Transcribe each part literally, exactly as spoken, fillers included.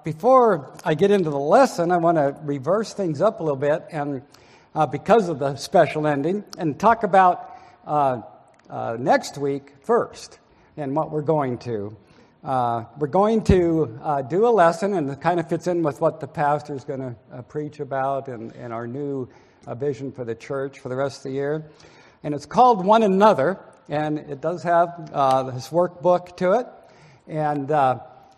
before I get into the lesson, I want to reverse things up a little bit, and uh, because of the special ending, and talk about uh, uh, next week first, and what we're going to. Uh, we're going to uh, do a lesson, and it kind of fits in with what the pastor is going to uh, preach about, and, and our new uh, vision for the church for the rest of the year. And it's called One Another, and it does have uh, this workbook to it. And uh,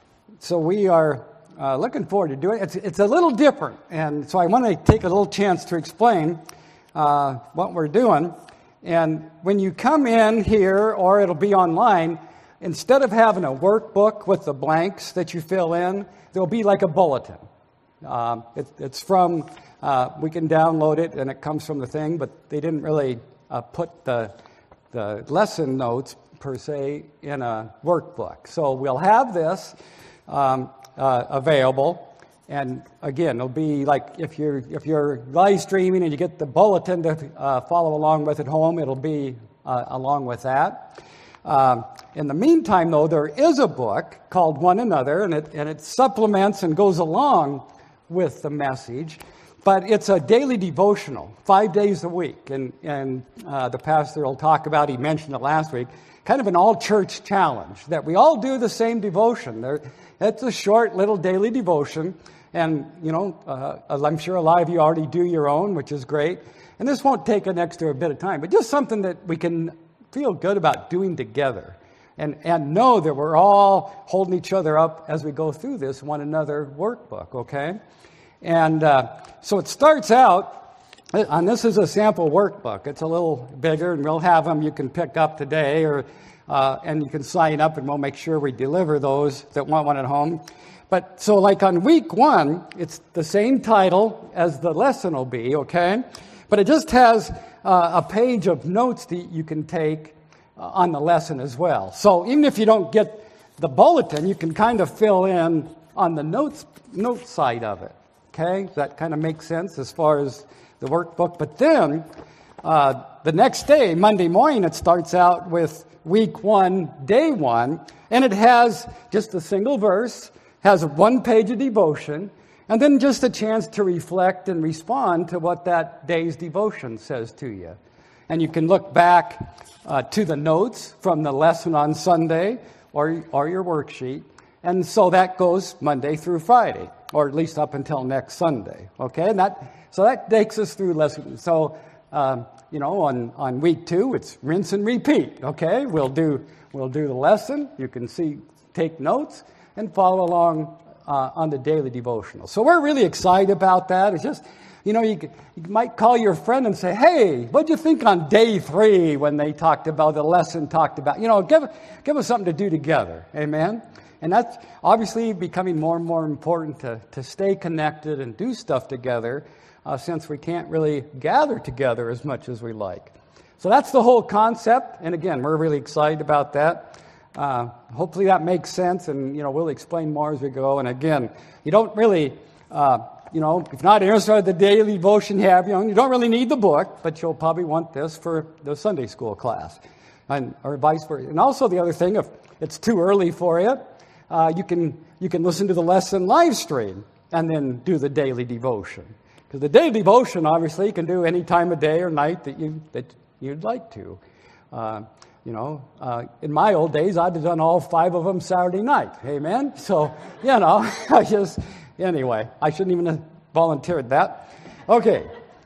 so we are uh, looking forward to doing it. It's, it's a little different, and so I want to take a little chance to explain uh, what we're doing. And when you come in here, or it'll be online, instead of having a workbook with the blanks that you fill in, there'll be like a bulletin. Um, it, it's from, uh, we can download it, and it comes from the thing, but they didn't really uh, put the, the lesson notes, per se, in a workbook. So we'll have this um, uh, available, and again, it'll be like if you're, if you're live streaming and you get the bulletin to uh, follow along with at home, it'll be uh, along with that. Um, in the meantime, though, there is a book called One Another, and it, and it supplements and goes along with the message, but it's a daily devotional, five days a week, and, and uh, the pastor will talk about, he mentioned it last week, kind of an all-church challenge, that we all do the same devotion. There, it's a short little daily devotion, and, you know, uh, I'm sure a lot of you already do your own, which is great, and this won't take an extra bit of time, but just something that we can feel good about doing together, and, and know that we're all holding each other up as we go through this One Another workbook, okay? And uh, so it starts out, and this is a sample workbook. It's a little bigger, and we'll have them you can pick up today, or uh, and you can sign up, and we'll make sure we deliver those that want one at home. But so like on week one, it's the same title as the lesson will be, okay? But it just has uh, a page of notes that you can take uh, on the lesson as well. So even if you don't get the bulletin, you can kind of fill in on the notes note side of it. Okay, that kind of makes sense as far as the workbook. But then uh, the next day, Monday morning, it starts out with week one, day one, and it has just a single verse, has one page of devotion, and then just a chance to reflect and respond to what that day's devotion says to you. And you can look back uh, to the notes from the lesson on Sunday or, or your worksheet. And so that goes Monday through Friday, or at least up until next Sunday. Okay, and that so that takes us through lesson. So um, you know, on, on week two, it's rinse and repeat. Okay, we'll do we'll do the lesson. You can see, take notes, and follow along uh, on the daily devotional. So we're really excited about that. It's just, you know, you, you might call your friend and say, "Hey, what'd you think on day three when they talked about the lesson? Talked about, you know, give give us something to do together." Amen. And that's obviously becoming more and more important to, to stay connected and do stuff together, uh, since we can't really gather together as much as we like. So that's the whole concept. And again, we're really excited about that. Uh, hopefully that makes sense, and, you know, we'll explain more as we go. And again, you don't really, uh, you know, if not interested in the daily devotion you have, you know, you don't really need the book, but you'll probably want this for the Sunday school class, and or vice versa. And also the other thing, if it's too early for you, Uh, you can you can listen to the lesson live stream and then do the daily devotion. Because the daily devotion, obviously, you can do any time of day or night that you that you'd like to. Uh, you know, uh, in my old days, I'd have done all five of them Saturday night. Amen. So you know, I just anyway, I shouldn't even have volunteered that. Okay,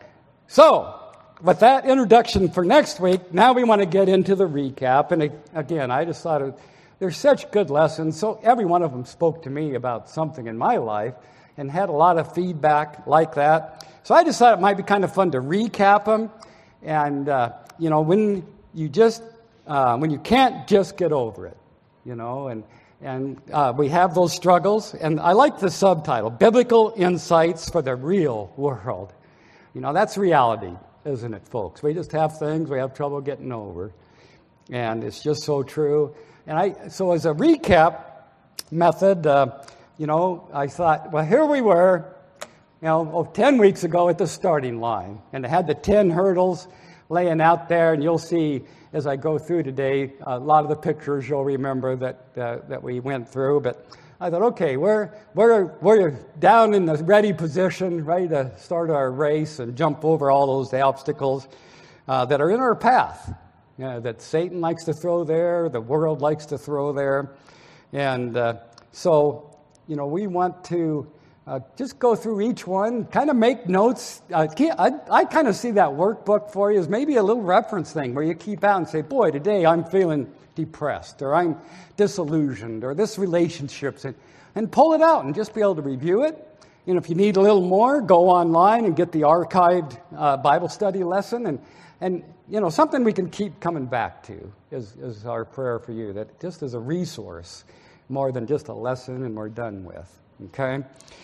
so with that introduction for next week, now we want to get into the recap. And again, I just thought it. They're such good lessons. So every one of them spoke to me about something in my life and had a lot of feedback like that. So I just thought it might be kind of fun to recap them. And, uh, you know, when you just, uh, when you can't just get over it, you know, and, and uh, we have those struggles. And I like the subtitle, Biblical Insights for the Real World. You know, that's reality, isn't it, folks? We just have things we have trouble getting over. And it's just so true. And I, so as a recap method, uh, you know, I thought, well, here we were, you know, oh, ten weeks ago at the starting line. And it had the ten hurdles laying out there. And you'll see as I go through today, a lot of the pictures you'll remember that uh, that we went through. But I thought, okay, we're, we're, we're down in the ready position, ready to start our race and jump over all those obstacles uh, that are in our path, you know, that Satan likes to throw there, the world likes to throw there. And uh, so, you know, we want to uh, just go through each one, kind of make notes. Uh, I, I kind of see that workbook for you as maybe a little reference thing where you keep out and say, boy, today I'm feeling depressed, or I'm disillusioned, or this relationship's, and, and pull it out and just be able to review it. You know, if you need a little more, go online and get the archived uh, Bible study lesson, and and you know, something we can keep coming back to is, is our prayer for you, that just as a resource, more than just a lesson and we're done with. Okay,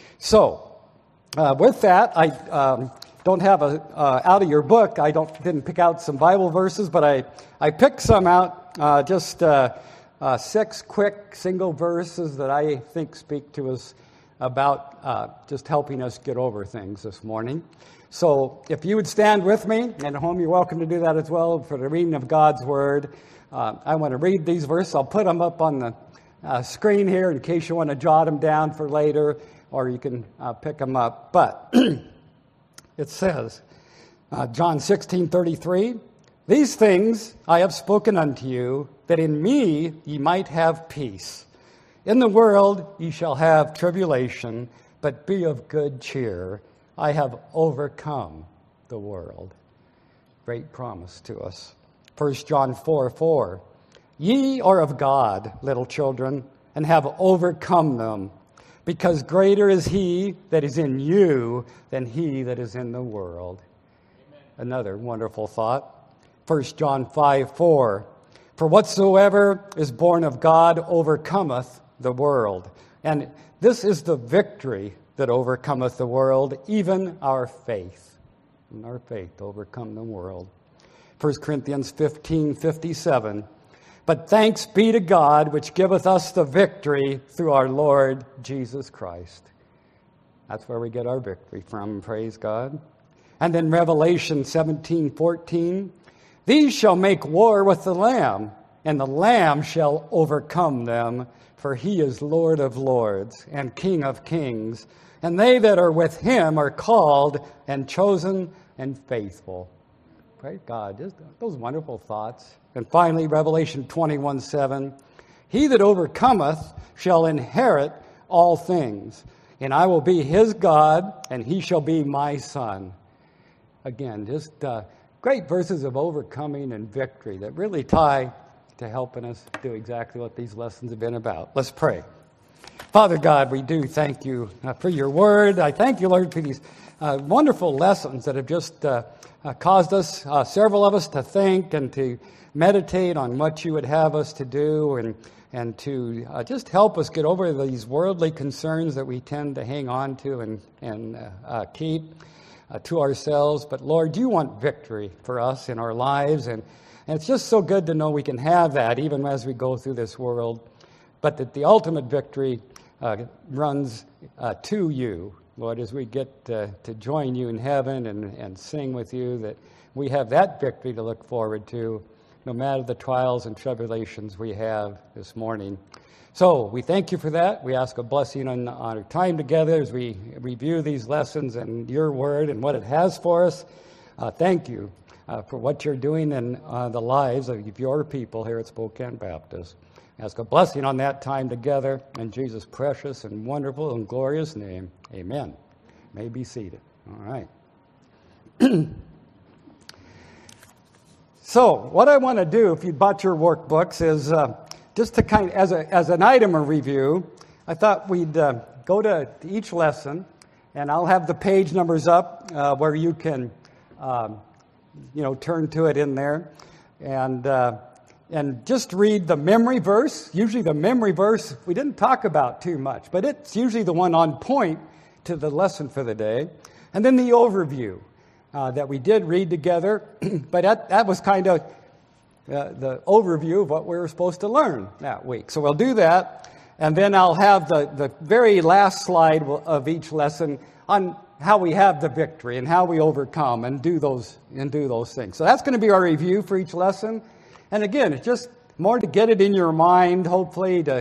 so uh, with that, I um, don't have a uh, out of your book. I don't didn't pick out some Bible verses, but I I picked some out. Uh, just uh, uh, six quick single verses that I think speak to us about uh, just helping us get over things this morning. So if you would stand with me, and at home you're welcome to do that as well, for the reading of God's Word. Uh, I want to read these verses. I'll put them up on the uh, screen here in case you want to jot them down for later, or you can uh, pick them up. But it says, uh, John sixteen thirty-three, "These things I have spoken unto you, that in me ye might have peace. In the world ye shall have tribulation, but be of good cheer. I have overcome the world." Great promise to us. First John four four, "Ye are of God, little children, and have overcome them, because greater is he that is in you than he that is in the world." Amen. Another wonderful thought. First John five four, "For whatsoever is born of God overcometh the world." And this is the victory that overcometh the world, even our faith. And our faith overcome the world. First Corinthians fifteen fifty-seven, "But thanks be to God, which giveth us the victory through our Lord Jesus Christ." That's where we get our victory from, praise God. And then Revelation seventeen fourteen, "These shall make war with the Lamb, and the Lamb shall overcome them, for he is Lord of lords and King of kings, and they that are with him are called and chosen and faithful." Praise God. Just those wonderful thoughts. And finally, Revelation twenty-one seven, "He that overcometh shall inherit all things, and I will be his God, and he shall be my son." Again, just uh, great verses of overcoming and victory that really tie to helping us do exactly what these lessons have been about. Let's pray. Father God, we do thank you uh, for your word. I thank you, Lord, for these uh, wonderful lessons that have just uh, uh, caused us, uh, several of us, to think and to meditate on what you would have us to do, and and to uh, just help us get over these worldly concerns that we tend to hang on to and, and uh, uh, keep uh, to ourselves. But Lord, you want victory for us in our lives, and, and it's just so good to know we can have that even as we go through this world, but that the ultimate victory uh, runs uh, to you, Lord, as we get uh, to join you in heaven and, and sing with you, that we have that victory to look forward to, no matter the trials and tribulations we have this morning. So we thank you for that. We ask a blessing on, on our time together as we review these lessons and your word and what it has for us. Uh, thank you uh, for what you're doing in uh, the lives of your people here at Spokane Baptist. Ask a blessing on that time together in Jesus' precious and wonderful and glorious name. Amen. You may be seated. All right. So what I want to do, if you bought your workbooks, is uh, just to kind of, as a as an item of review, I thought we'd uh, go to each lesson, and I'll have the page numbers up uh, where you can, um, you know, turn to it in there, and uh, and just read the memory verse. Usually, the memory verse we didn't talk about too much, but it's usually the one on point to the lesson for the day, and then the overview. Uh, that we did read together, but that, that was kind of uh, the overview of what we were supposed to learn that week. So we'll do that, and then I'll have the, the very last slide of each lesson on how we have the victory and how we overcome and do those and do those things. So that's going to be our review for each lesson. And again, it's just more to get it in your mind, hopefully, to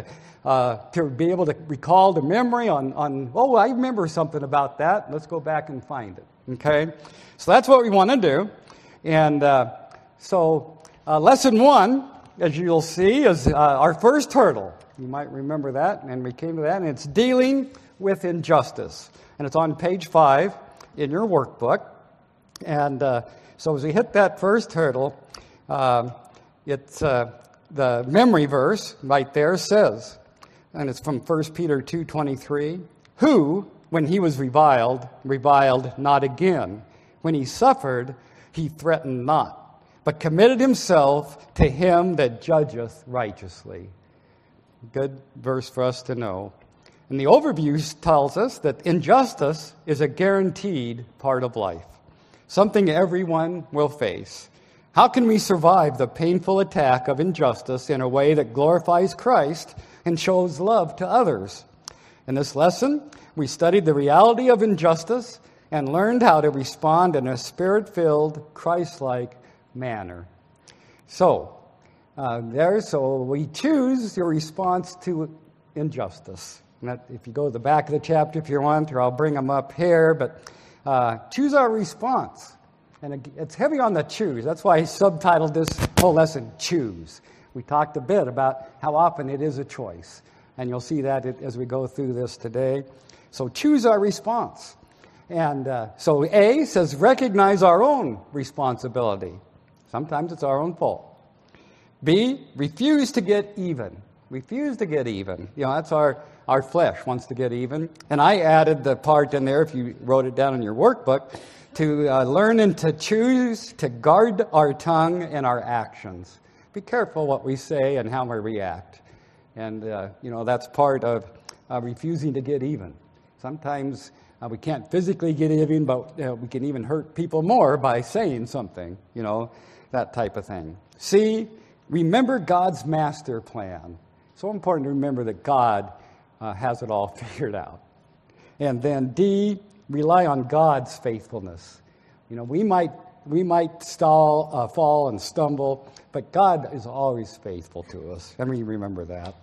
uh, to be able to recall the memory on, on, oh, I remember something about that. Let's go back and find it. Okay? So that's what we want to do. And uh, so uh, lesson one, as you'll see, is uh, our first hurdle. You might remember that, and we came to that, and it's dealing with injustice. And it's on page five in your workbook. And uh, so as we hit that first hurdle, uh, it's uh, the memory verse right there says, and it's from First Peter two twenty-three, who, when he was reviled, reviled not again. When he suffered, he threatened not, but committed himself to him that judgeth righteously. Good verse for us to know. And the overview tells us that injustice is a guaranteed part of life, something everyone will face. How can we survive the painful attack of injustice in a way that glorifies Christ and shows love to others? In this lesson, we studied the reality of injustice and learned how to respond in a spirit-filled, Christ-like manner. So, uh, there, so we choose your response to injustice. And that, if you go to the back of the chapter, if you want, or I'll bring them up here, but uh, choose our response. And it's heavy on the choose. That's why I subtitled this whole lesson, Choose. We talked a bit about how often it is a choice. And you'll see that as we go through this today. So choose our response. And uh, so A says recognize our own responsibility. Sometimes it's our own fault. B, refuse to get even. Refuse to get even. You know, that's our, our flesh wants to get even. And I added the part in there, if you wrote it down in your workbook, to uh, learn and to choose to guard our tongue and our actions. Be careful what we say and how we react. And, uh, you know, that's part of uh, refusing to get even. Sometimes uh, we can't physically get even, but uh, we can even hurt people more by saying something, you know, that type of thing. C, remember God's master plan. So important to remember that God uh, has it all figured out. And then D, rely on God's faithfulness. You know, we might we might stall, uh, fall and stumble, but God is always faithful to us. And we remember that.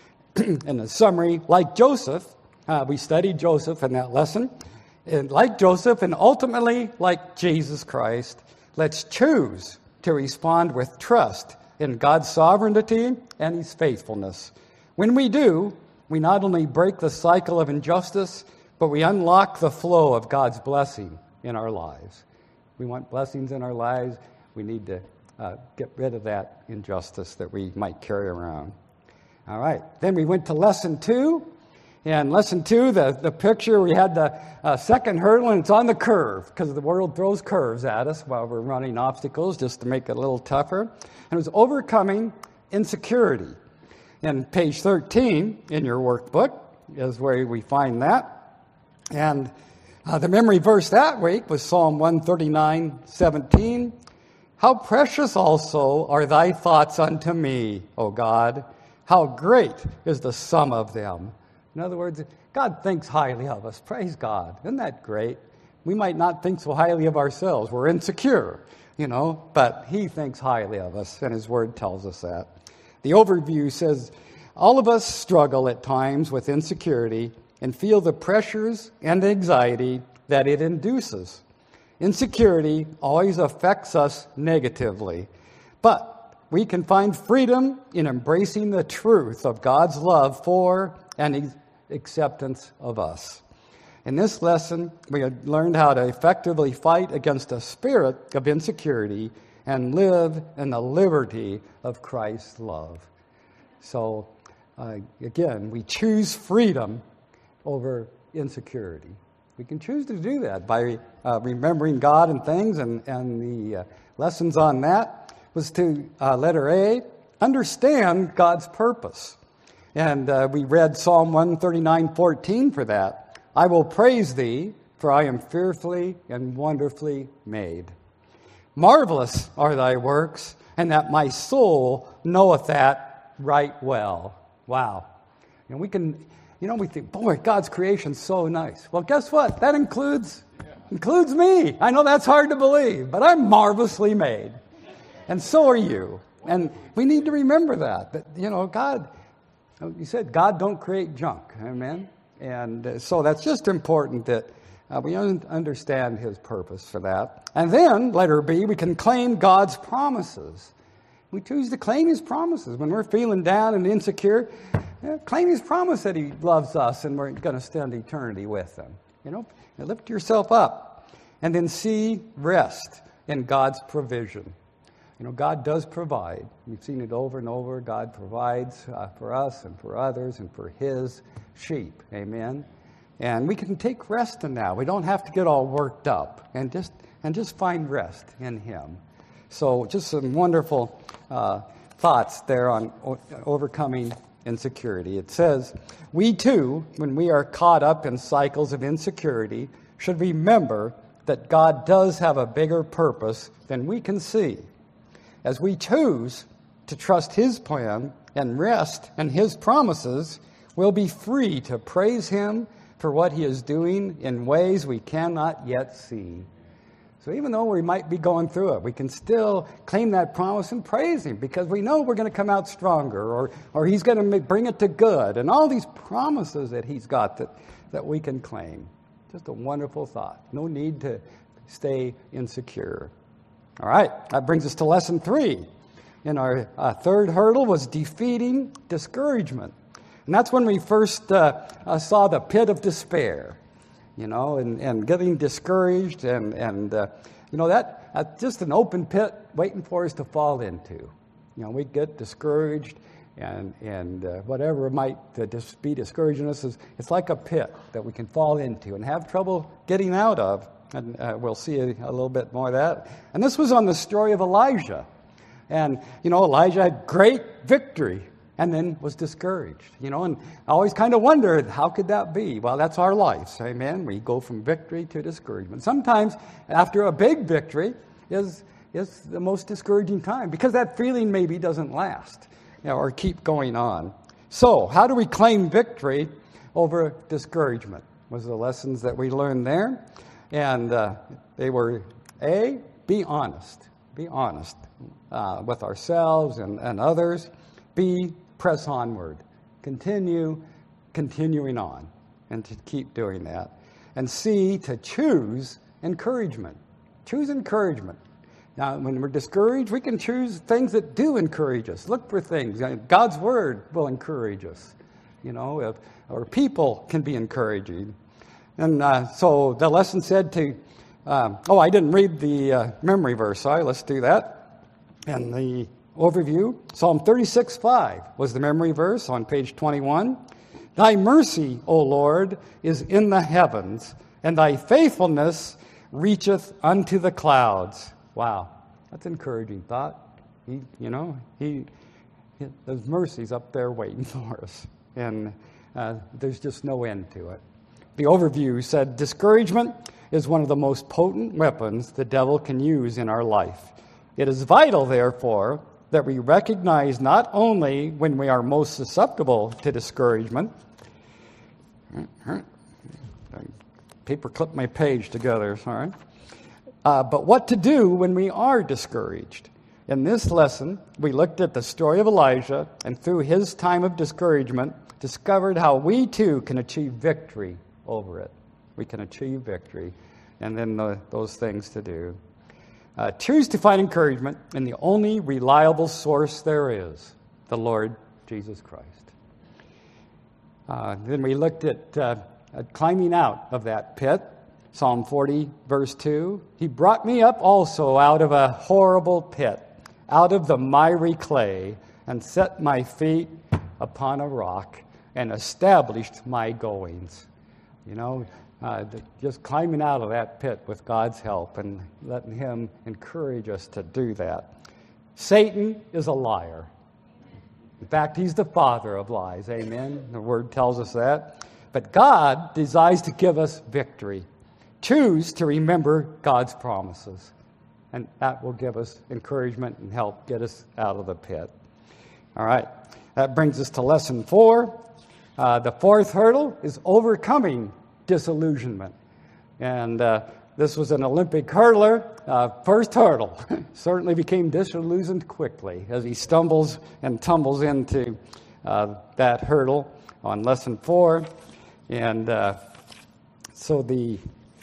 In the summary, like Joseph, uh, we studied Joseph in that lesson. And like Joseph, and ultimately like Jesus Christ, let's choose to respond with trust in God's sovereignty and his faithfulness. When we do, we not only break the cycle of injustice, but we unlock the flow of God's blessing in our lives. We want blessings in our lives. We need to uh, get rid of that injustice that we might carry around. All right. Then we went to lesson two. And lesson two, the, the picture, we had the uh, second hurdle, and it's on the curve, because the world throws curves at us while we're running obstacles just to make it a little tougher. And it was overcoming insecurity. And page thirteen in your workbook is where we find that. And uh, the memory verse that week was Psalm one thirty-nine seventeen. How precious also are thy thoughts unto me, O God. How great is the sum of them. In other words, God thinks highly of us. Praise God. Isn't that great? We might not think so highly of ourselves. We're insecure, you know, but he thinks highly of us, and his word tells us that. The overview says, all of us struggle at times with insecurity and feel the pressures and anxiety that it induces. Insecurity always affects us negatively, but we can find freedom in embracing the truth of God's love for and his acceptance of us. In this lesson, we had learned how to effectively fight against a spirit of insecurity and live in the liberty of Christ's love. So, uh, again, we choose freedom over insecurity. We can choose to do that by uh, remembering God and things, and, and the uh, lessons on that was to, uh, letter A, understand God's purpose. And uh, we read Psalm one thirty-nine fourteen for that. I will praise thee, for I am fearfully and wonderfully made. Marvelous are thy works, and that my soul knoweth that right well. Wow. And we can, you know, we think, boy, God's creation's so nice. Well, guess what? That includes, yeah. includes me. I know that's hard to believe, but I'm marvelously made. And so are you. And we need to remember that, that, you know, God, You said God don't create junk. Amen? And uh, so that's just important that uh, we un- understand his purpose for that. And then, letter B, we can claim God's promises. We choose to claim his promises. When we're feeling down and insecure, yeah, claim his promise that he loves us and we're going to spend eternity with him. You know, lift yourself up. And then C, rest in God's provision. You know, God does provide. We've seen it over and over. God provides uh, for us and for others and for his sheep. Amen. And we can take rest in that. We don't have to get all worked up and just and just find rest in him. So just some wonderful uh, thoughts there on o- overcoming insecurity. It says, we too, when we are caught up in cycles of insecurity, should remember that God does have a bigger purpose than we can see. As we choose to trust his plan and rest in his promises, we'll be free to praise him for what he is doing in ways we cannot yet see. So even though we might be going through it, we can still claim that promise and praise him because we know we're going to come out stronger, or or he's going to bring it to good, and all these promises that he's got that, that we can claim. Just a wonderful thought. No need to stay insecure. All right, that brings us to lesson three. And our uh, third hurdle was defeating discouragement. And that's when we first uh, uh, saw the pit of despair. You know, and, and getting discouraged, and, and uh, you know, that uh, just an open pit waiting for us to fall into. You know, we get discouraged, and and uh, whatever might uh, dis- be discouraging us, is it's like a pit that we can fall into and have trouble getting out of. And uh, we'll see a, a little bit more of that. And this was on the story of Elijah. And, you know, Elijah had great victory, and then was discouraged, you know, and I always kind of wondered, how could that be? Well, that's our lives, amen? We go from victory to discouragement. Sometimes after a big victory is is the most discouraging time, because that feeling maybe doesn't last, you know, or keep going on. So how do we claim victory over discouragement? Was the lessons that we learned there. And uh, they were, A, be honest. Be honest uh, with ourselves and, and others. B, press onward. Continue, continuing on, and to keep doing that. And C, to choose encouragement. Choose encouragement. Now, when we're discouraged, we can choose things that do encourage us. Look for things. God's Word will encourage us. You know, if, or people can be encouraging. And uh, so the lesson said to, um, oh, I didn't read the uh, memory verse. Sorry, let's do that. And the overview, Psalm thirty-six five was the memory verse on page twenty-one. Thy mercy, O Lord, is in the heavens, and thy faithfulness reacheth unto the clouds. Wow, that's an encouraging thought. He, you know, he, he there's mercies up there waiting for us, and uh, there's just no end to it. The overview said, discouragement is one of the most potent weapons the devil can use in our life. It is vital, therefore, that we recognize not only when we are most susceptible to discouragement, paper clip my page together, sorry, uh, but what to do when we are discouraged. In this lesson, we looked at the story of Elijah, and through his time of discouragement, discovered how we too can achieve victory over it. We can achieve victory, and then the, those things to do. Uh, choose to find encouragement in the only reliable source there is, the Lord Jesus Christ. Uh, then we looked at, uh, at climbing out of that pit. Psalm forty, verse two. He brought me up also out of a horrible pit, out of the miry clay, and set my feet upon a rock, and established my goings. You know, Uh, just climbing out of that pit with God's help and letting him encourage us to do that. Satan is a liar. In fact, he's the father of lies. Amen. The word tells us that. But God desires to give us victory. Choose to remember God's promises, and that will give us encouragement and help get us out of the pit. All right. That brings us to lesson four. Uh, the fourth hurdle is overcoming disillusionment. And uh, this was an Olympic hurdler. Uh, first hurdle. Certainly became disillusioned quickly as he stumbles and tumbles into uh, that hurdle on lesson four. And uh, so the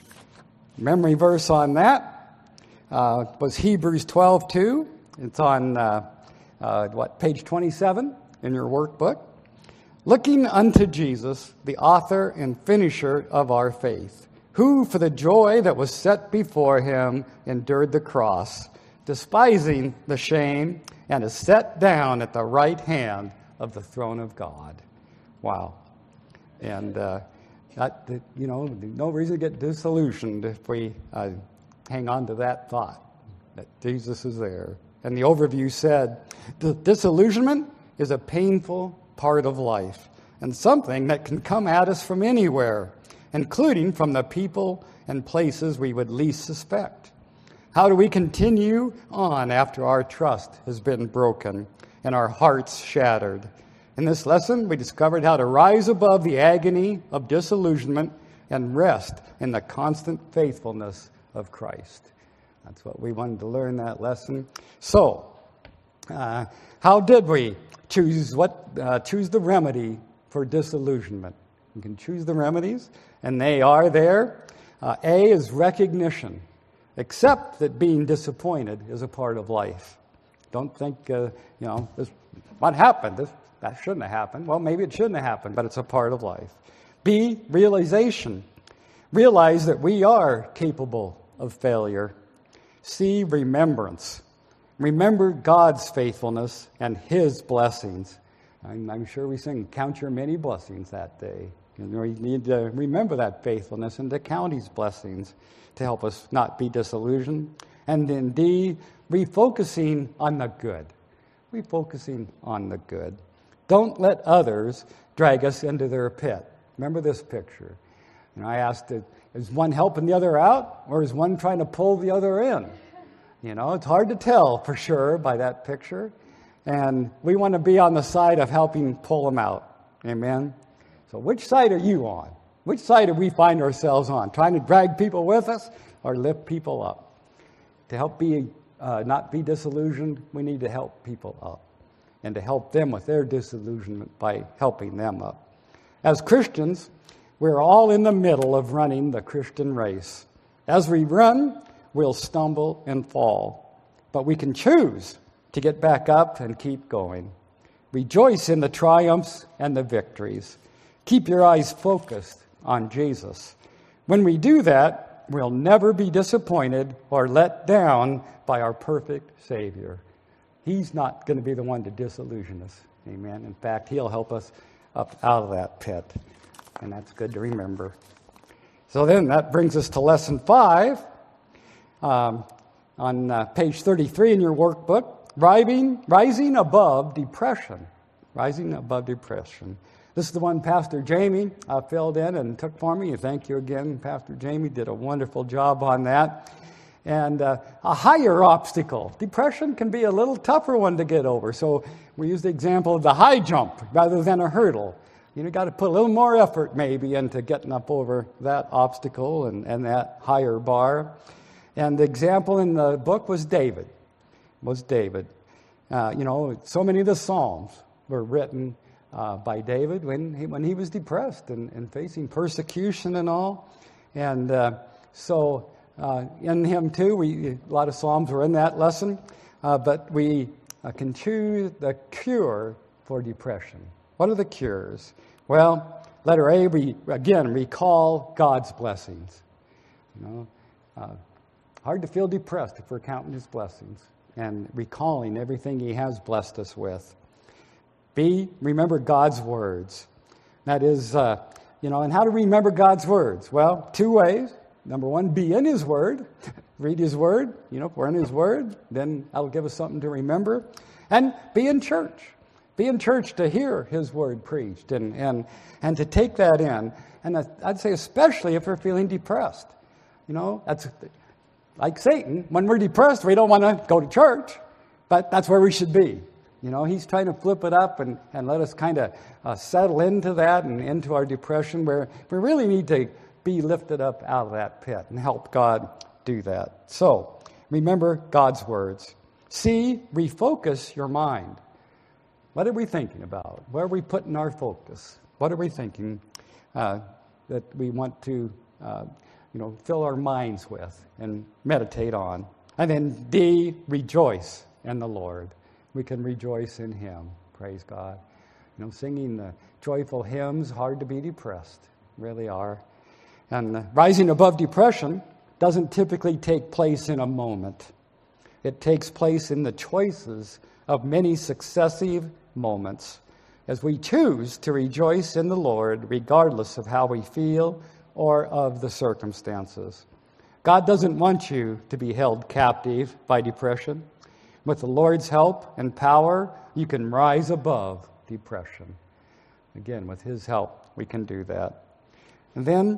memory verse on that uh, was Hebrews twelve two. It's on, uh, uh, what, page twenty-seven in your workbook. Looking unto Jesus, the author and finisher of our faith, who for the joy that was set before him endured the cross, despising the shame, and is set down at the right hand of the throne of God. Wow. And, uh, that, you know, no reason to get disillusioned if we uh, hang on to that thought, that Jesus is there. And the overview said, the disillusionment is a painful part of life and something that can come at us from anywhere, including from the people and places we would least suspect. How do we continue on after our trust has been broken and our hearts shattered? In this lesson, we discovered how to rise above the agony of disillusionment and rest in the constant faithfulness of Christ. That's what we wanted to learn that lesson. So, uh, how did we choose what uh, choose the remedy for disillusionment? You can choose the remedies, and they are there. Uh, A is recognition. Accept that being disappointed is a part of life. Don't think, uh, you know, this, what happened? This, that shouldn't have happened. Well, maybe it shouldn't have happened, but it's a part of life. B, realization. Realize that we are capable of failure. C, remembrance. Remember God's faithfulness and His blessings. I'm, I'm sure we sing, count your many blessings that day. You know, we need to remember that faithfulness and to count His blessings to help us not be disillusioned. And then D, refocusing on the good. Refocusing on the good. Don't let others drag us into their pit. Remember this picture. You know, I asked, is one helping the other out, or is one trying to pull the other in? You know, it's hard to tell for sure by that picture. And we want to be on the side of helping pull them out. Amen? So which side are you on? Which side do we find ourselves on? Trying to drag people with us or lift people up? To help be uh, not be disillusioned, we need to help people up. And to help them with their disillusionment by helping them up. As Christians, we're all in the middle of running the Christian race. As we run, we'll stumble and fall. But we can choose to get back up and keep going. Rejoice in the triumphs and the victories. Keep your eyes focused on Jesus. When we do that, we'll never be disappointed or let down by our perfect Savior. He's not going to be the one to disillusion us. Amen. In fact, He'll help us up out of that pit. And that's good to remember. So then that brings us to lesson five. Um, on uh, page thirty-three in your workbook, rising, rising above depression. Rising above depression. This is the one Pastor Jamie uh, filled in and took for me. Thank you again, Pastor Jamie. Did a wonderful job on that. And uh, a higher obstacle. Depression can be a little tougher one to get over. So we use the example of the high jump rather than a hurdle. You know, got to put a little more effort maybe into getting up over that obstacle and, and that higher bar. And the example in the book was David. Was David. Uh, you know, so many of the Psalms were written uh, by David when he, when he was depressed and, and facing persecution and all. And uh, so uh, in him too, we a lot of Psalms were in that lesson. Uh, but we uh, can choose the cure for depression. What are the cures? Well, letter A, we again recall God's blessings. You know, uh, hard to feel depressed if we're counting His blessings and recalling everything He has blessed us with. B, remember God's words. That is, uh, you know, and how to remember God's words? Well, two ways. Number one, be in His Word. Read His Word. You know, if we're in His Word, then that'll give us something to remember. And be in church. Be in church to hear His Word preached and, and, and to take that in. And I'd say especially if we're feeling depressed. You know, that's like Satan. When we're depressed, we don't want to go to church. But that's where we should be. You know, he's trying to flip it up and, and let us kind of uh, settle into that and into our depression where we really need to be lifted up out of that pit and help God do that. So, remember God's words. C, refocus your mind. What are we thinking about? Where are we putting our focus? What are we thinking uh, that we want to, uh, you know, fill our minds with and meditate on? And then D, rejoice in the Lord. We can rejoice in Him. Praise God. You know, singing the joyful hymns, hard to be depressed. Really are. And uh, rising above depression doesn't typically take place in a moment. It takes place in the choices of many successive moments as we choose to rejoice in the Lord regardless of how we feel or of the circumstances. God doesn't want you to be held captive by depression. With the Lord's help and power, you can rise above depression. Again, with His help, we can do that. And then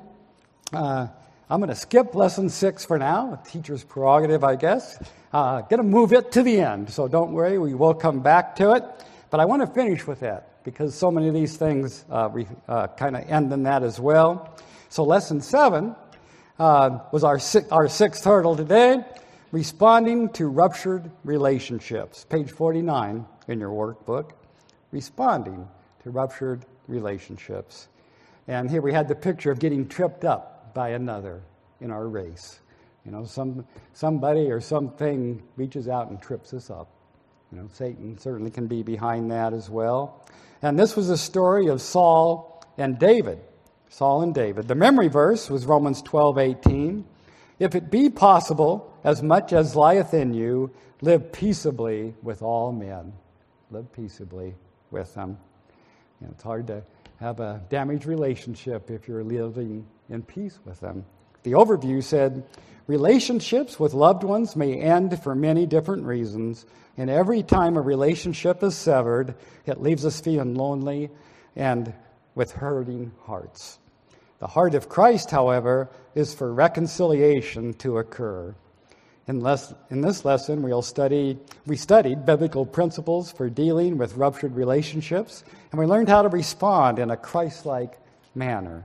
uh, I'm going to skip lesson six for now, a teacher's prerogative, I guess. Uh, going to move it to the end, so don't worry, we will come back to it. But I want to finish with that because so many of these things uh, uh, kind of end in that as well. So lesson seven uh, was our, si- our sixth hurdle today, responding to ruptured relationships. Page forty-nine in your workbook, responding to ruptured relationships. And here we had the picture of getting tripped up by another in our race. You know, some somebody or something reaches out and trips us up. You know, Satan certainly can be behind that as well. And this was a story of Saul and David. Saul and David. The memory verse was Romans twelve eighteen. If it be possible, as much as lieth in you, live peaceably with all men. Live peaceably with them. You know, it's hard to have a damaged relationship if you're living in peace with them. The overview said, relationships with loved ones may end for many different reasons, and every time a relationship is severed, it leaves us feeling lonely and with hurting hearts. The heart of Christ, however, is for reconciliation to occur. In, less, in this lesson, we'll study, we studied biblical principles for dealing with ruptured relationships, and we learned how to respond in a Christ-like manner.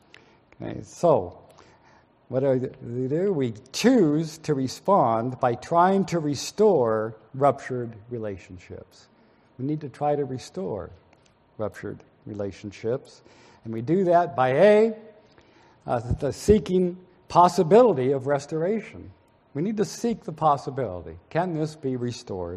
Okay, so, what do we do? We choose to respond by trying to restore ruptured relationships. We need to try to restore ruptured relationships. And we do that by A, uh, the seeking possibility of restoration. We need to seek the possibility. Can this be restored?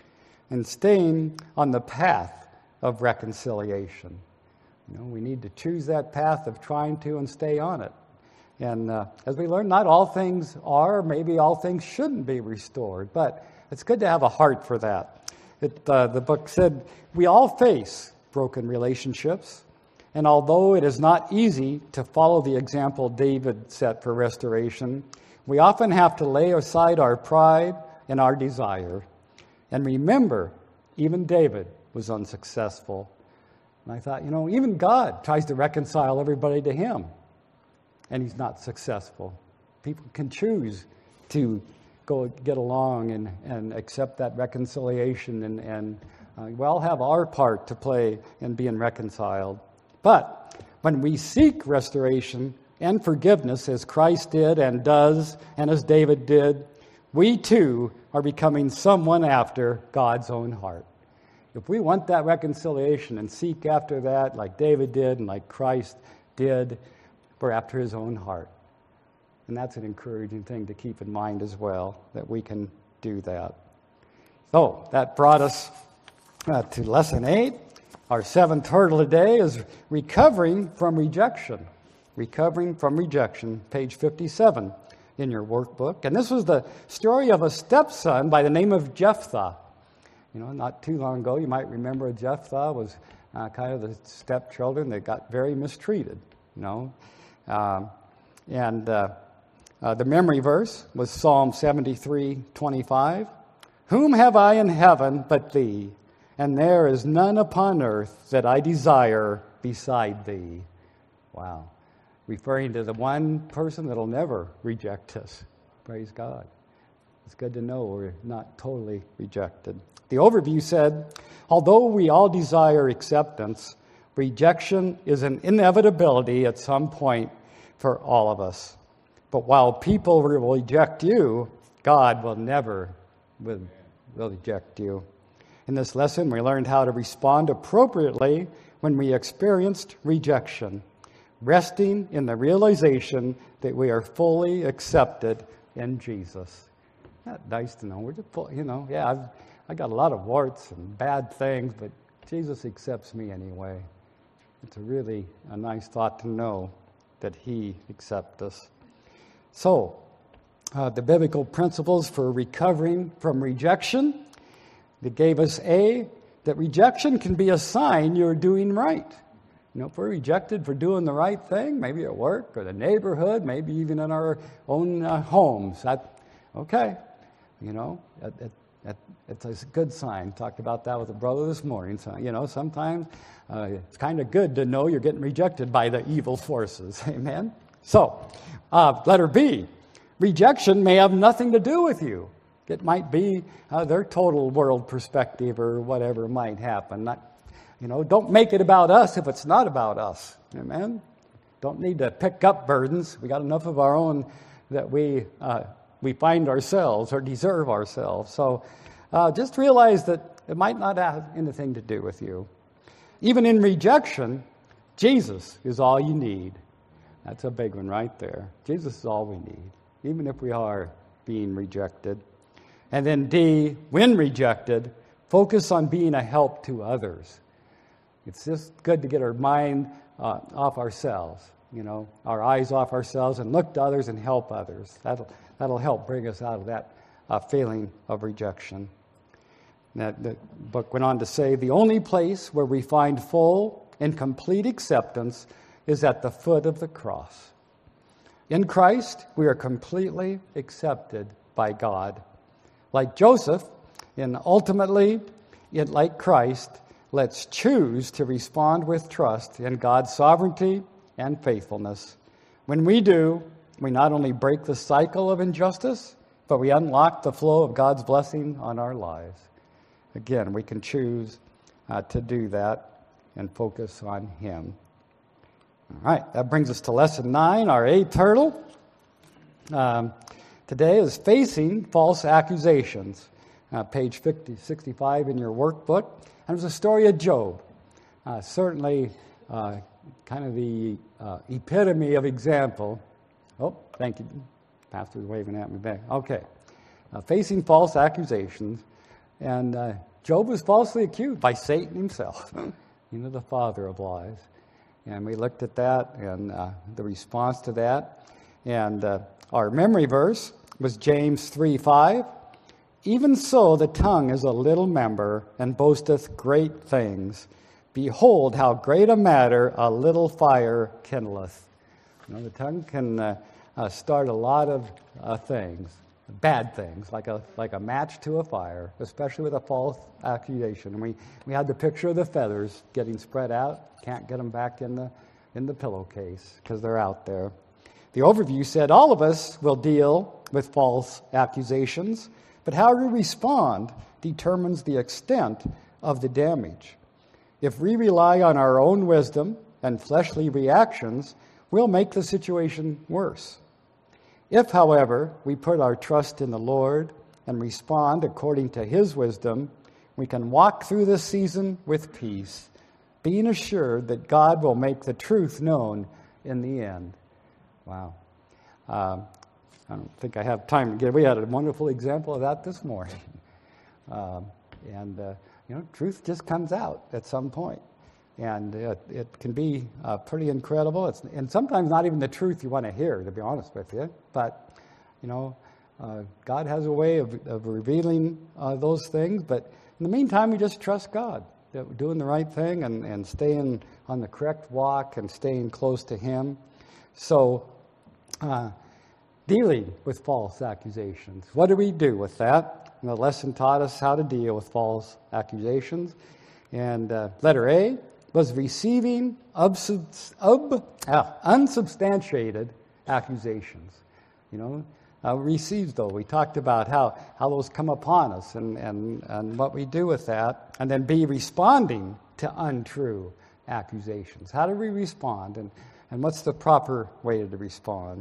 And staying on the path of reconciliation. You know, we need to choose that path of trying to and stay on it. And uh, as we learn, not all things are, maybe all things shouldn't be restored, but it's good to have a heart for that. It, uh, the book said, we all face broken relationships, and although it is not easy to follow the example David set for restoration, we often have to lay aside our pride and our desire. And remember, even David was unsuccessful. And I thought, you know, even God tries to reconcile everybody to Him, and He's not successful. People can choose to go get along and, and accept that reconciliation, and, and uh, we all have our part to play in being reconciled. But when we seek restoration and forgiveness as Christ did and does, and as David did, we too are becoming someone after God's own heart. If we want that reconciliation and seek after that like David did and like Christ did, we're after His own heart. And that's an encouraging thing to keep in mind as well, that we can do that. So that brought us uh, to lesson eight. Our seventh hurdle today is recovering from rejection. Recovering from rejection, page fifty-seven in your workbook. And this was the story of a stepson by the name of Jephthah. You know, not too long ago, you might remember Jephthah was uh, kind of the stepchildren that got very mistreated, you know. Um, and uh, uh, the memory verse was Psalm seventy-three twenty-five. Whom have I in heaven but Thee? And there is none upon earth that I desire beside Thee. Wow. Referring to the one person that'll never reject us. Praise God. It's good to know we're not totally rejected. The overview said, although we all desire acceptance, rejection is an inevitability at some point for all of us. But while people will reject you, God will never will, will reject you. In this lesson, we learned how to respond appropriately when we experienced rejection, resting in the realization that we are fully accepted in Jesus. Isn't that nice to know? We're just, full, you know, yeah, I've, I got a lot of warts and bad things, but Jesus accepts me anyway. It's a really a nice thought to know that He accepts us. So, uh, the biblical principles for recovering from rejection, that gave us A, that rejection can be a sign you're doing right. You know, if we're rejected for doing the right thing, maybe at work or the neighborhood, maybe even in our own uh, homes, that, okay, you know, it, it, it, it's a good sign. Talked about that with a brother this morning. So, you know, sometimes uh, it's kind of good to know you're getting rejected by the evil forces. Amen? So, uh, letter B, rejection may have nothing to do with you. It might be uh, their total world perspective or whatever might happen. Not, you know, don't make it about us if it's not about us. Amen? Don't need to pick up burdens. We got enough of our own that we uh, we find ourselves or deserve ourselves. So uh, just realize that it might not have anything to do with you. Even in rejection, Jesus is all you need. That's a big one right there. Jesus is all we need, even if we are being rejected. And then D, when rejected, focus on being a help to others. It's just good to get our mind uh, off ourselves, you know, our eyes off ourselves and look to others and help others. That'll, that'll help bring us out of that uh, feeling of rejection. That, the book went on to say, the only place where we find full and complete acceptance is at the foot of the cross. In Christ, we are completely accepted by God. Like Joseph, and ultimately, it, like Christ, let's choose to respond with trust in God's sovereignty and faithfulness. When we do, we not only break the cycle of injustice, but we unlock the flow of God's blessing on our lives. Again, we can choose uh, to do that and focus on Him. All right, that brings us to lesson nine, our eighth hurdle. Um, today is facing false accusations. Uh, page fifty, sixty-five in your workbook. And it was a story of Job. Uh, certainly uh, kind of the uh, epitome of example. Oh, thank you. Pastor's waving at me back. Okay. Uh, facing false accusations. And uh, Job was falsely accused by Satan himself, you know, the father of lies. And we looked at that and uh, the response to that. And uh, our memory verse was James three five. Even so the tongue is a little member and boasteth great things. Behold how great a matter a little fire kindleth. You know, the tongue can uh, uh, start a lot of uh, things, bad things, like a like a match to a fire, especially with a false accusation. And we, we had the picture of the feathers getting spread out. Can't get them back in the in the pillowcase because they're out there. The overview said all of us will deal with false accusations, but how we respond determines the extent of the damage. If we rely on our own wisdom and fleshly reactions, we'll make the situation worse. If, however, we put our trust in the Lord and respond according to His wisdom, we can walk through this season with peace, being assured that God will make the truth known in the end. Wow. Um, I don't think I have time to get. We had a wonderful example of that this morning. Um, and, uh, you know, truth just comes out at some point. And it, it can be uh, pretty incredible. It's, and sometimes not even the truth you want to hear, to be honest with you. But, you know, uh, God has a way of, of revealing uh, those things. But in the meantime, we just trust God, that we're doing the right thing and, and staying on the correct walk and staying close to Him. So, uh, dealing with false accusations. What do we do with that? And the lesson taught us how to deal with false accusations. And uh, letter A was receiving ubsub-ub, uh, unsubstantiated accusations. You know, uh, receives though. We talked about how, how those come upon us and, and, and what we do with that. And then B, responding to untrue accusations. How do we respond? And, and what's the proper way to respond?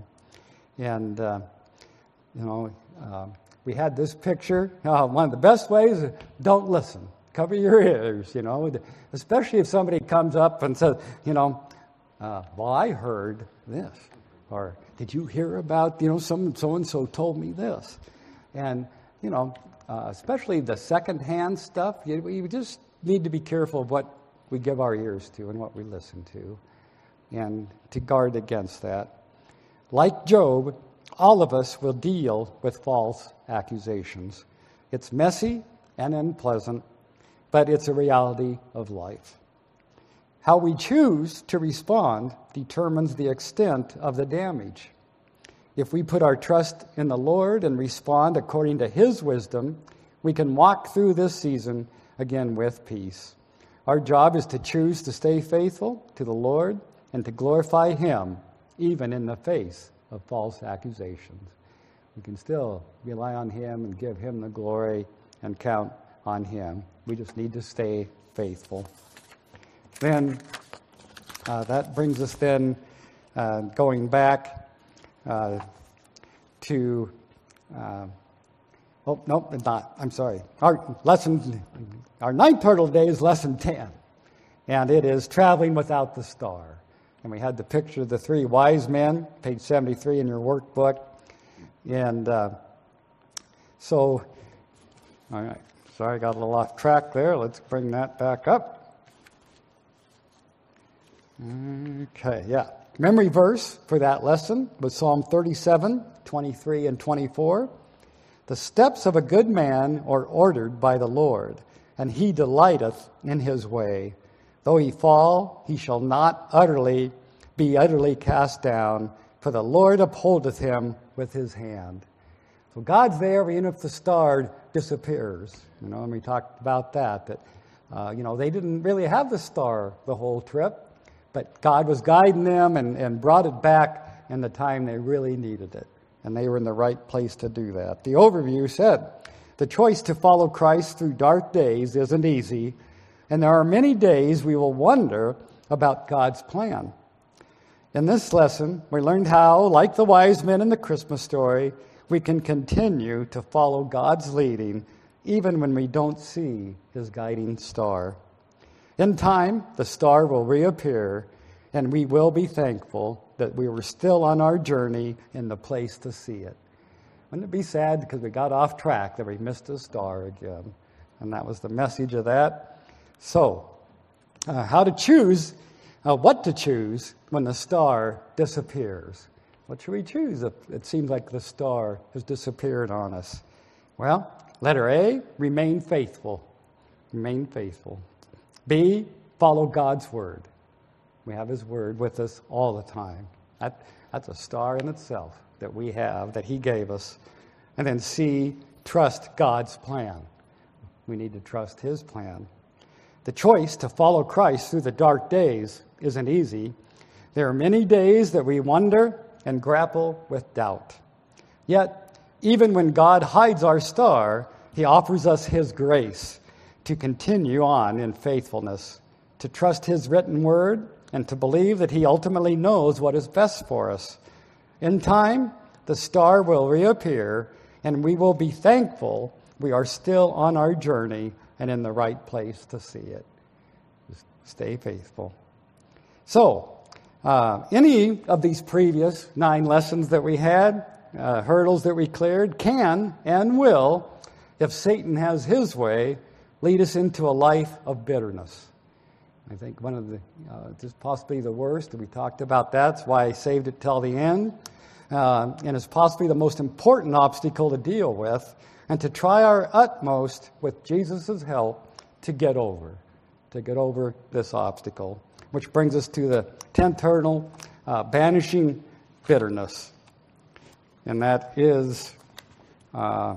And, uh, you know, uh, we had this picture. Uh, one of the best ways is don't listen. cover your ears, you know, especially if somebody comes up and says, you know, uh, well, I heard this, or did you hear about, you know, some so-and-so told me this. And, you know, uh, especially the secondhand stuff, you, we just need to be careful of what we give our ears to and what we listen to, and to guard against that. Like Job, all of us will deal with false accusations. It's messy and unpleasant, but it's a reality of life. How we choose to respond determines the extent of the damage. If we put our trust in the Lord and respond according to His wisdom, we can walk through this season again with peace. Our job is to choose to stay faithful to the Lord and to glorify Him, even in the face of false accusations. We can still rely on Him and give Him the glory and count on Him. We just need to stay faithful. Then, uh, that brings us then uh, going back uh, to, uh, oh, nope, it's not, I'm sorry. Our lesson, our ninth hurdle today is lesson ten, and it is traveling without the star. And we had the picture of the three wise men, page seventy-three in your workbook. And uh, so, all right, sorry, I got a little off track there. Let's bring that back up. Okay, yeah. Memory verse for that lesson was Psalm thirty-seven, twenty-three and twenty-four. The steps of a good man are ordered by the Lord, and he delighteth in his way. Though he fall, he shall not utterly be utterly cast down, for the Lord upholdeth him with his hand. So God's there even if the star disappears. You know, and we talked about that, that, uh, you know, they didn't really have the star the whole trip, but God was guiding them and, and brought it back in the time they really needed it. And they were in the right place to do that. The overview said, the choice to follow Christ through dark days isn't easy, and there are many days we will wonder about God's plan. In this lesson, we learned how, like the wise men in the Christmas story, we can continue to follow God's leading even when we don't see His guiding star. In time, the star will reappear, and we will be thankful that we were still on our journey in the place to see it. Wouldn't it be sad because we got off track that we missed a star again? And that was the message of that. So, uh, how to choose, uh, what to choose when the star disappears. What should we choose if it seems like the star has disappeared on us? Well, letter A, remain faithful. Remain faithful. B, follow God's word. We have His word with us all the time. That, that's a star in itself that we have, that He gave us. And then C, trust God's plan. We need to trust His plan. The choice to follow Christ through the dark days isn't easy. There are many days that we wonder and grapple with doubt. Yet, even when God hides our star, He offers us His grace to continue on in faithfulness, to trust His written word, and to believe that He ultimately knows what is best for us. In time, the star will reappear, and we will be thankful we are still on our journey and in the right place to see it. Just stay faithful. So, uh, any of these previous nine lessons that we had, uh, hurdles that we cleared, can and will, if Satan has his way, lead us into a life of bitterness. I think one of the, uh, just possibly the worst, we talked about that. That's why I saved it till the end. Uh, and it's possibly the most important obstacle to deal with, and to try our utmost with Jesus' help to get over, to get over this obstacle. Which brings us to the tenth hurdle, uh, banishing bitterness. And that is, uh,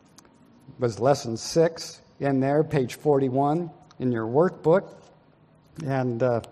was lesson six in there, page forty-one in your workbook. And uh,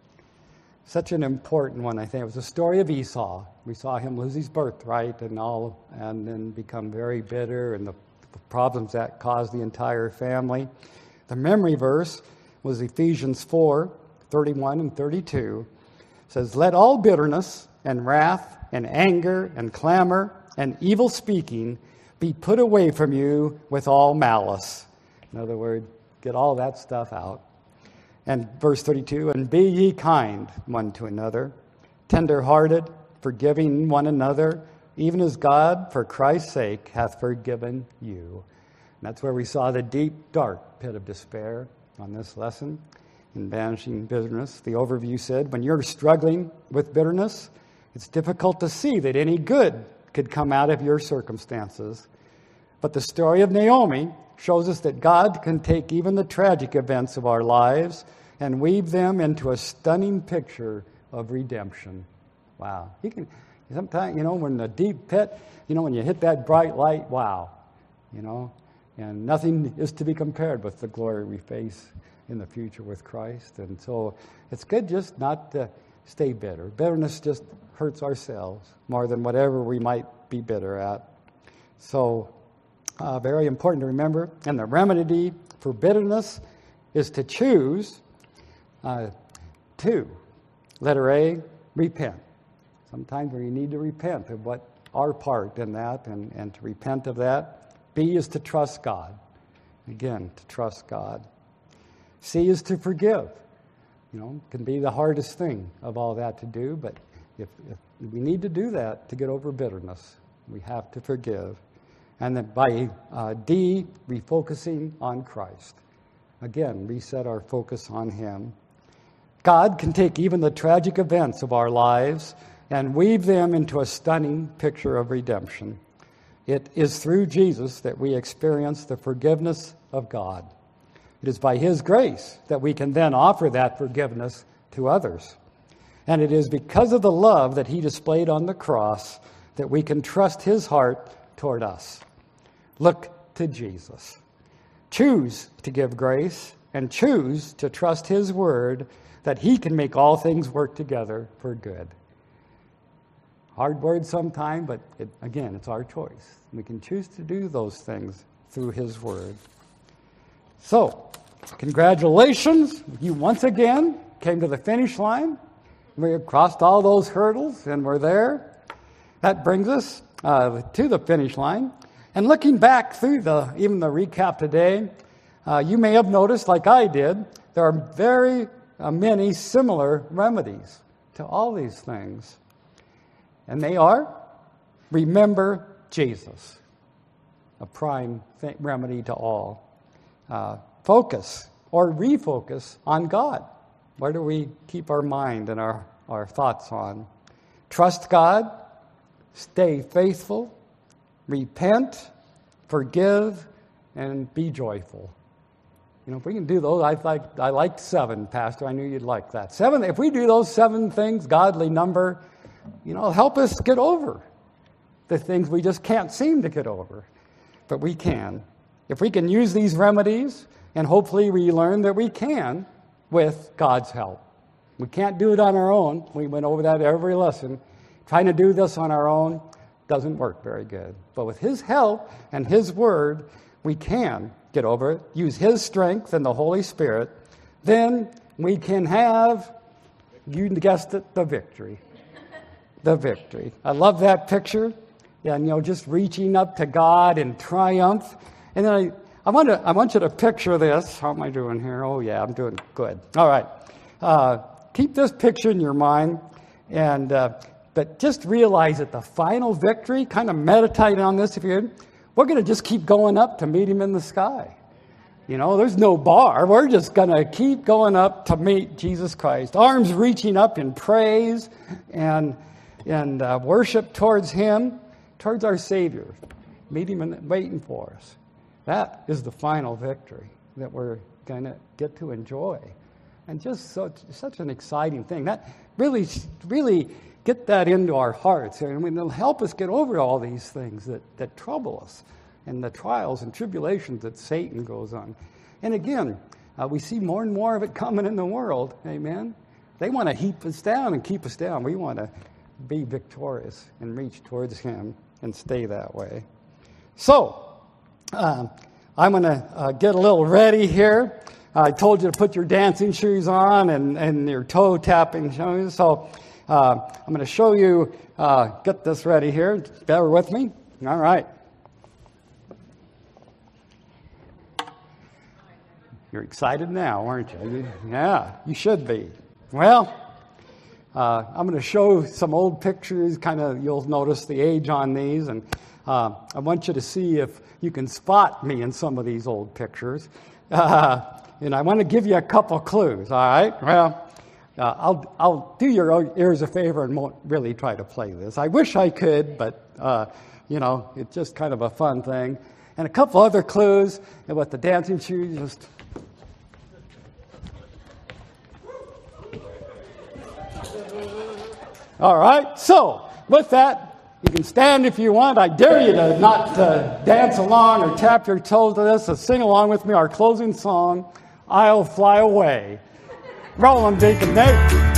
such an important one, I think. It was the story of Esau. We saw him lose his birthright and all, and then become very bitter, and the, the problems that caused the entire family. The memory verse was Ephesians four, thirty-one and thirty-two. It says, let all bitterness and wrath and anger and clamor and evil speaking be put away from you with all malice. In other words, get all that stuff out. And verse thirty-two, and be ye kind one to another, tender-hearted, forgiving one another, even as God, for Christ's sake, hath forgiven you. And that's where we saw the deep, dark pit of despair on this lesson in banishing bitterness. The overview said, when you're struggling with bitterness, it's difficult to see that any good could come out of your circumstances. But the story of Naomi shows us that God can take even the tragic events of our lives and weave them into a stunning picture of redemption. Wow. He can, sometimes, you know, when the deep pit, you know, when you hit that bright light, wow, you know, and nothing is to be compared with the glory we face in the future with Christ. And so it's good just not to stay bitter. Bitterness just hurts ourselves more than whatever we might be bitter at. So uh, very important to remember. And the remedy for bitterness is to choose uh, to, letter A, repent. Sometimes we need to repent of what our part in that and, and to repent of that. B is to trust God. Again, to trust God. C is to forgive. You know, it can be the hardest thing of all that to do, but if, if we need to do that to get over bitterness, we have to forgive. And then by uh, D, refocusing on Christ. Again, reset our focus on Him. God can take even the tragic events of our lives and weave them into a stunning picture of redemption. It is through Jesus that we experience the forgiveness of God. It is by His grace that we can then offer that forgiveness to others. And it is because of the love that He displayed on the cross that we can trust His heart toward us. Look to Jesus. Choose to give grace and choose to trust His word that He can make all things work together for good. Hard word sometime, but it, again, it's our choice. We can choose to do those things through His word. So, congratulations. You once again came to the finish line. We crossed all those hurdles and we're there. That brings us uh, to the finish line. And looking back through the even the recap today, uh, you may have noticed, like I did, there are very uh, many similar remedies to all these things. And they are, remember Jesus, a prime th- remedy to all. Uh, focus or refocus on God. Where do we keep our mind and our, our thoughts on? Trust God, stay faithful, repent, forgive, and be joyful. You know, if we can do those, I like I liked seven, Pastor. I knew you'd like that. Seven. If we do those seven things, godly number, you know, help us get over the things we just can't seem to get over. But we can. If we can use these remedies, and hopefully we learn that we can with God's help. We can't do it on our own. We went over that every lesson. Trying to do this on our own doesn't work very good. But with His help and His word, we can get over it, use His strength and the Holy Spirit. Then we can have, you guessed it, the victory. The victory. I love that picture. And, you know, just reaching up to God in triumph. And then I, I want to, I want you to picture this. How am I doing here? Oh, yeah, I'm doing good. All right. Uh, keep this picture in your mind. And, uh, but just realize that the final victory, kind of meditate on this if you're, we're going to just keep going up to meet Him in the sky. You know, there's no bar. We're just going to keep going up to meet Jesus Christ. Arms reaching up in praise and, and uh, worship towards Him, towards our Savior. Meet Him and waiting for us. That is the final victory that we're going to get to enjoy. And just such, such an exciting thing. That really, really get that into our hearts. And it'll help us get over all these things that, that trouble us and the trials and tribulations that Satan goes on. And again, uh, we see more and more of it coming in the world. Amen? They want to heap us down and keep us down. We want to be victorious and reach towards Him and stay that way. So, Uh, I'm going to uh, get a little ready here. I told you to put your dancing shoes on and, and your toe tapping shoes. So uh, I'm going to show you, uh, get this ready here. Bear with me. All right. You're excited now, aren't you? Yeah, you should be. Well, uh, I'm going to show some old pictures. Kind of, you'll notice the age on these, and uh, I want you to see if you can spot me in some of these old pictures. Uh, and I want to give you a couple clues. All right? Well, uh, I'll I'll do your ears a favor and won't really try to play this. I wish I could, but uh, you know, it's just kind of a fun thing. And a couple other clues about the dancing shoes. Just all right. So with that, you can stand if you want. I dare you to not uh, dance along or tap your toes to this. So sing along with me our closing song, "I'll Fly Away." Roll 'em, Deacon Nate.